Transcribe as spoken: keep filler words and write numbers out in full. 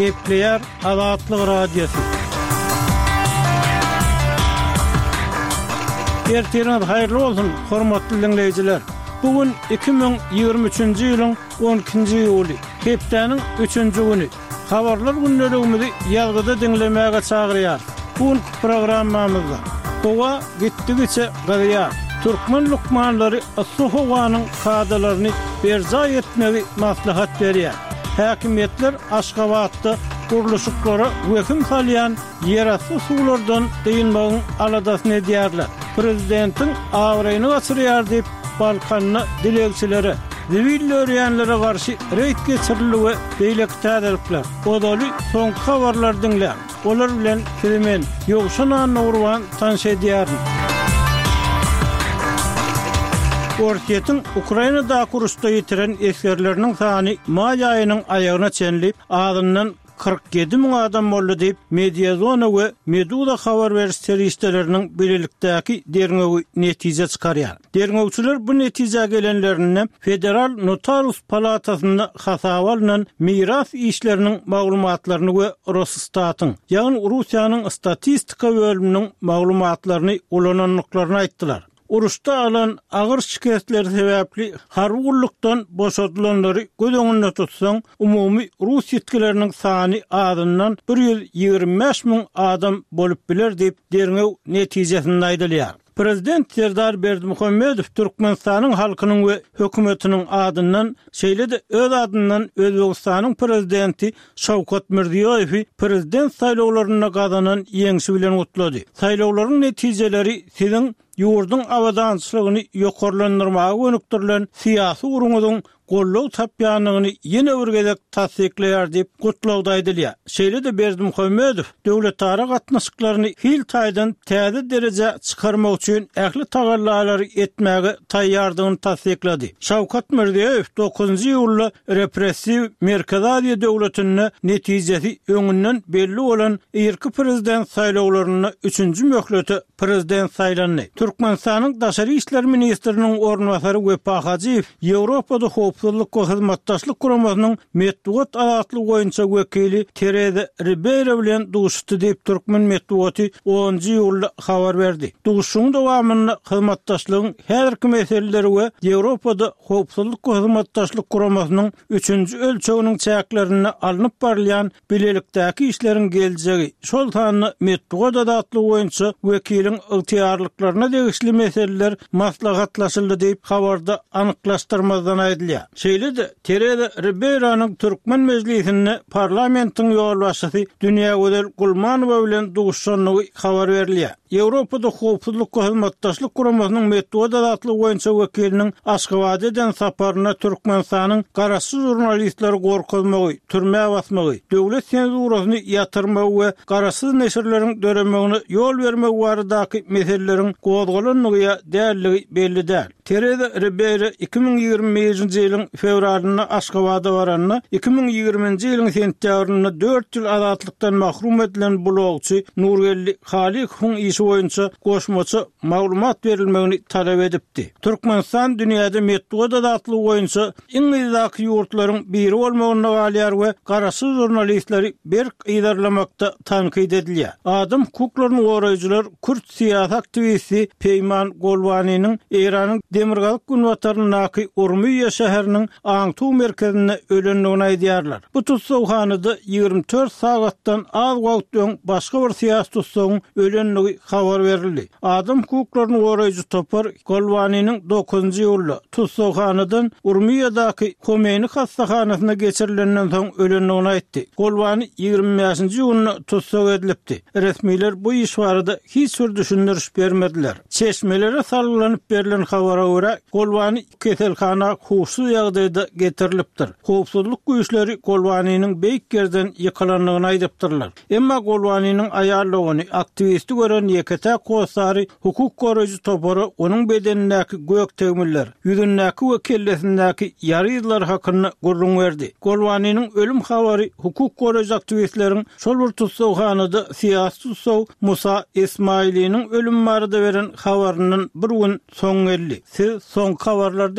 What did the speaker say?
Kepler Azatlyk Radiosu. Ertirňiz haýyrly bolsun, hormatly dinleýijiler. Bugün iki bin ýygrimi üçinji ýylyň on ikinji ýuly, hepdeniň üçünji güni. Habarlar günlerimizi ýalgyda dinlemäge çagyrýar. Bu programmamyzda Gowa gitdigiçe garýar. Türkmen lukmanlary Sohowanyň kadalaryny berza etmegi maslahat berýär. Häkimetler Aşgabatda guruluşyklara wekil salýan yerasy suwlardan deýilmegiň aladasyny edýärler. Prezidentin awraýyny gaçyrýar diýip Balkanyna dilegçilere, sivil öýrenlere garşy reýt geçirilýär beýlek täzelikler. Odaly soňky habarlar dinlä. Olar bilen Filmen Ýogşana Nurwan tanış edýär. Orkiyetin Ukraynada kuruşda yitiren eskerlerinin sani may ayının ayağına çenleyip ağzından kırk yedi bin adam boldy diýip Mediazona we Meduza habar beriş serişdelerinin birlikdäki derňegi netije çykarýar. Derňegçiler bu netije gelenlerine Federal Notarius Palatasynda hasabalynan miras işlerinin maglumatlaryny we Rossstatyn, ýani Russiýanyň statistika bölüminiň maglumatlaryny ulananlyklaryny aýtdylar. Uruşda alan ağır şikayetler sebäpli harwurlukdan boşadylanlary göz öňünde tutsaň, umumy Rus ýetkileriniň sany adından bir ýüz ýygrimi beş bin adam bolup biler diýip derňew netijesinde aýdylýar. Prezident Serdar Berdimuhammedow Türkmenistanyň halkynyň we hökümetiniň adından şeýle-de öz adından Özbegistanyň prezidenti Şawkat Mirziýowy prezident saýlawlaryna gazanan ýeňsi bilen gutlady. Saýlawlaryň netijeleri siziň ýurdun awadançylygyny ýokarlandyrmaga gönükdirilen syýasy urumyň gollaw tapýanyny ýene bir gezek tasdikleýär diýip gutlawda aýdylýar. Şeýle-de Berdimuhammedow döwletara gatnaşyklaryny hil taýdan täze derece çykarmak üçin ähli tagallalary etmäge taýýardygyny tasdiklady. Şawkat Mirziýow dokuzunji ýylda repressiw Merkeziýet döwletine netijesi öňünden belli bolan irki prezident saýlawlaryna üçünji möhleti prezident saýlandy. Türkmenistanyň daşary işler ministriniň ornwasary Wepa Hajiýew Ýewropada howpsuzlyk we hyzmatdaşlyk guramasynyň medeniýet azatlygy boýunça wekili Tereza Ribeiro bilen duşdy diýip Türkmen medeniýeti onunji ýylda habar berdi. Duşuň dowamyny hyzmatdaşlygyň häzirki meseleleri we Ýewropada howpsuzlyk we hyzmatdaşlyk guramasynyň üçünji ölçeginiň çäklerini alınıp barylýan bilelikdäki işleriň geljegi, şol sany medeniýet azatlygy boýunça wekiliň ygtyýarlyklaryna degişli meseleler maslahatlaşyldy diýip habarda anyklaşdyrmazdan aýdylýar. Şeýle-de Tereza Ribeiro'nyň Türkmen meclisinde parlamentiň ýol başçysy Dünýä Gözel Gulmanowa bilen duşanyny habar berilýär. Ýewropada howpsuzlyk we hyzmatdaşlyk guramasynyň medeniýet azatlygy boýunça wekiliniň Aşgabatdan saparyna Türkmenistanyň garaşy jurnalistleri gorkuzmagy, türmäge basmagy, döwlet senzurasyny ýatyrmagy we garaşy neşirleriň döremegine ýol bermegi baradaky meseleleriň gozgalanmagy dälligi belli däl. Tereza Ribeiro iki bin ýygrimi beşinji ýylyň fevralyna Aşgabata baranyna iki bin ýygrimiňji ýylyň sentýabryna dört ýyl azatlykdan mahrum edilen blogçy Nurgelli Halikowyň işi boýunça goşmaçy maglumat berilmegini talap edipdi. Türkmenistan dünýäde medeniýet azatlygy boýunça iň ýyzaki ýurtlaryň biri bolmagyna galýar we garaşy jurnalistleri berk ýydarlamakda tankyd edilýär. Adam hukuklaryny goraýjylar Kürt siýasat aktivisti Peýman Golwanynyň Iranyň Demirgalyk günwatarynyňky Urmiýe şäheriniň Aňtu merkezine ölenligini aýdýarlar. Bu tutsawhanyda ýygrimi dört sagatdan az wagtdan başga bir siýasat tutsagyň ölenligi habar berildi. Adam hukuklaryny goraýjy topar Golwanynyň dokuzunji ýylda tutsawhanydan Urmiýedaky Komeni hastahanasyna geçirilenden soň ölenligini aýtdy. Golwany ýygrimi beşinji ýylyna tutsak edilipdi. Resmiler bu iş barada hiç bir düşündiriş bermediler. Çeşmelere salgylanyp berilen habara görä Golwany keselhana huşsuz ýagdaýda getirilipdir. Howpsuzlyk güýçleri Golwanynyň beýik yerden ýykylanlygyny aýdypdyrlar. Emma Golwanynyň aýarlygyny aktivisti gören ýekete kosary hukuk goraýjy topary onuň bedenindäki gök tegmiller, ýüzündäki we kellesindäki ýarylar hakyny gurrun berdi. Golwanynyň ölüm habary hukuk goraýjy aktivistleriň şol bir tutsawhanyda siýasat tutsaw Musa Ismaili'nin ölüm barada beren habarynyň bir gün soň geldi. Siz soň habarlarda